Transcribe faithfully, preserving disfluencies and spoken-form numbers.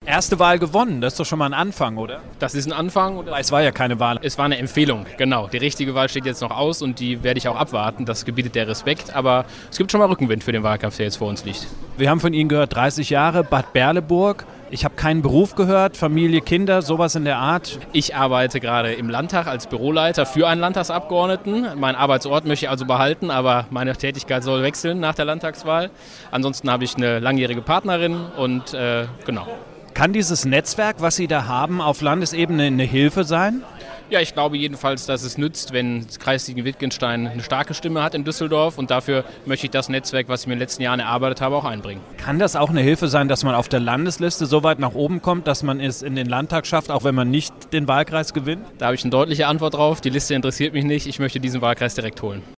Erste Wahl gewonnen, das ist doch schon mal ein Anfang, oder? Das ist ein Anfang. Und Es war ja keine Wahl. es war eine Empfehlung, genau. Die richtige Wahl steht jetzt noch aus und die werde ich auch abwarten. Das gebietet der Respekt, aber es gibt schon mal Rückenwind für den Wahlkampf, der jetzt vor uns liegt. Wir haben von Ihnen gehört, dreißig Jahre, Bad Berleburg. Ich habe keinen Beruf gehört, Familie, Kinder, sowas in der Art. Ich arbeite gerade im Landtag als Büroleiter für einen Landtagsabgeordneten. Meinen Arbeitsort möchte ich also behalten, aber meine Tätigkeit soll wechseln nach der Landtagswahl. Ansonsten habe ich eine langjährige Partnerin und äh, genau. Kann dieses Netzwerk, was Sie da haben, auf Landesebene eine Hilfe sein? Ja, ich glaube jedenfalls, dass es nützt, wenn das Kreis Siegen-Wittgenstein eine starke Stimme hat in Düsseldorf und dafür möchte ich das Netzwerk, was ich mir in den letzten Jahren erarbeitet habe, auch einbringen. Kann das auch eine Hilfe sein, dass man auf der Landesliste so weit nach oben kommt, dass man es in den Landtag schafft, auch wenn man nicht den Wahlkreis gewinnt? Da habe ich eine deutliche Antwort drauf. Die Liste interessiert mich nicht. Ich möchte diesen Wahlkreis direkt holen.